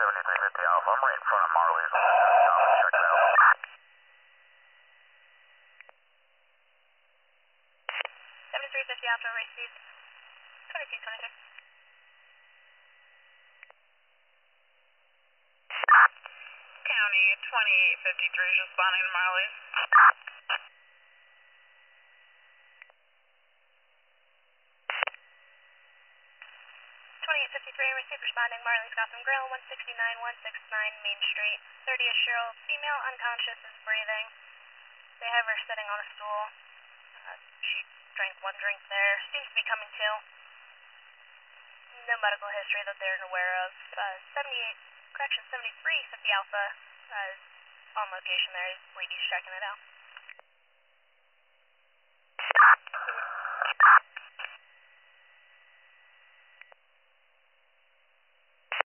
7350 Alpha. I'm right in front of Marley's. Check it out. 7350 Alpha, received 2223. County 2853 is responding to Marley's. 2853, received responding Marley's Gotham Grill, 169 Main Street. 30th Cheryl, female, unconscious, is breathing. They have her sitting on a stool. She drank one drink there. Seems to be coming to. No medical history that they're aware of. 7350 Alpha is on location there. Lady's checking it out.